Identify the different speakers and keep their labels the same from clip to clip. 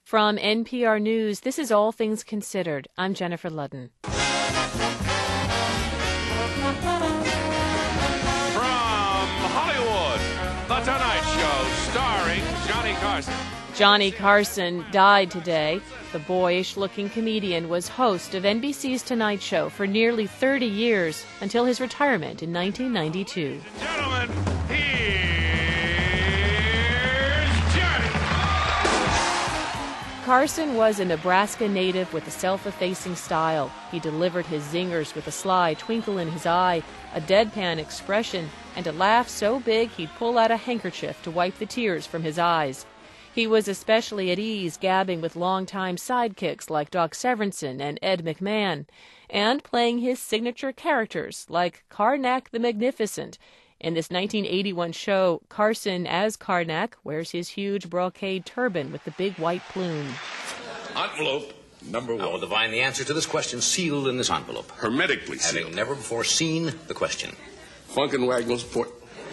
Speaker 1: From NPR News, this is All Things Considered. I'm Jennifer Ludden.
Speaker 2: From Hollywood, The Tonight Show, starring Johnny Carson.
Speaker 1: Johnny Carson died today. The boyish-looking comedian was host of NBC's Tonight Show for nearly 30 years until his retirement in 1992.
Speaker 2: Gentlemen, here's Johnny.
Speaker 1: Carson was a Nebraska native with a self-effacing style. He delivered his zingers with a sly twinkle in his eye, a deadpan expression, and a laugh so big he'd pull out a handkerchief to wipe the tears from his eyes. He was especially at ease gabbing with longtime sidekicks like Doc Severinsen and Ed McMahon, and playing his signature characters like Karnak the Magnificent. In this 1981 show, Carson as Karnak wears his huge brocade turban with the big white plume.
Speaker 3: Envelope number 1. I will divine the answer to this question sealed in this envelope.
Speaker 4: Hermetically sealed.
Speaker 3: Having never before seen the question.
Speaker 4: Funkin' Wagnall's port.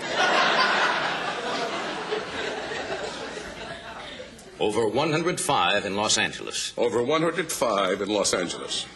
Speaker 3: Over 105 in Los Angeles.
Speaker 4: Over 105 in Los Angeles.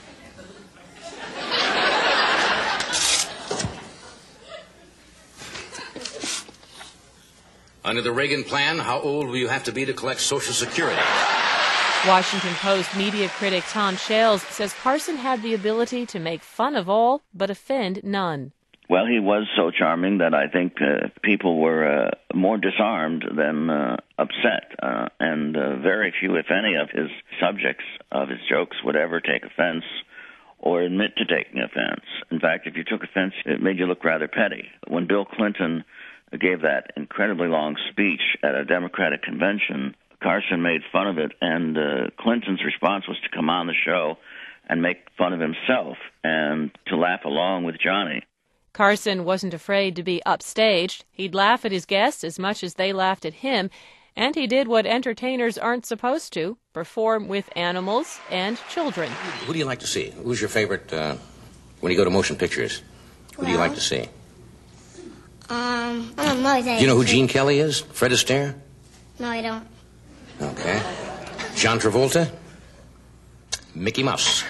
Speaker 3: Under the Reagan plan, how old will you have to be to collect Social Security?
Speaker 1: Washington Post media critic Tom Shales says Carson had the ability to make fun of all but offend none.
Speaker 5: Well, he was so charming that I think people were more disarmed than upset, and very few, if any, of his subjects of his jokes would ever take offense or admit to taking offense. In fact, if you took offense, it made you look rather petty. When Bill Clinton gave that incredibly long speech at a Democratic convention, Carson made fun of it, and Clinton's response was to come on the show and make fun of himself and to laugh along with Johnny.
Speaker 1: Carson wasn't afraid to be upstaged. He'd laugh at his guests as much as they laughed at him, and he did what entertainers aren't supposed to, perform with animals and children.
Speaker 3: Who do you like to see? Who's your favorite when you go to motion pictures? Who do you like to see?
Speaker 6: I don't know.
Speaker 3: Do you know who Gene Kelly is? Fred Astaire?
Speaker 6: No, I don't.
Speaker 3: Okay. John Travolta? Mickey Mouse.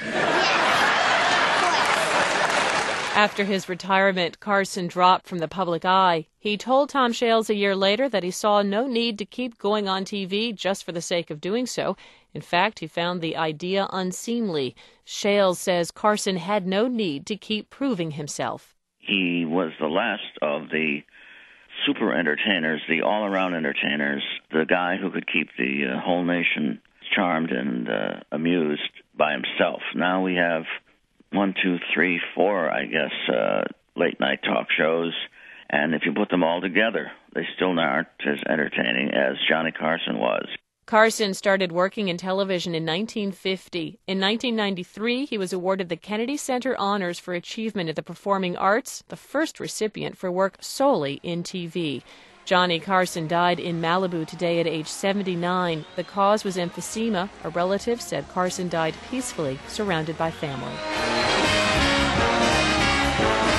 Speaker 1: After his retirement, Carson dropped from the public eye. He told Tom Shales a year later that he saw no need to keep going on TV just for the sake of doing so. In fact, he found the idea unseemly. Shales says Carson had no need to keep proving himself.
Speaker 5: He was the last of the super entertainers, the all-around entertainers, the guy who could keep the whole nation charmed and amused by himself. Now we have 1, 2, 3, 4, I guess, late-night talk shows, and if you put them all together, they still aren't as entertaining as Johnny Carson was.
Speaker 1: Carson started working in television in 1950. In 1993, he was awarded the Kennedy Center Honors for Achievement in the Performing Arts, the first recipient for work solely in TV. Johnny Carson died in Malibu today at age 79. The cause was emphysema. A relative said Carson died peacefully, surrounded by family.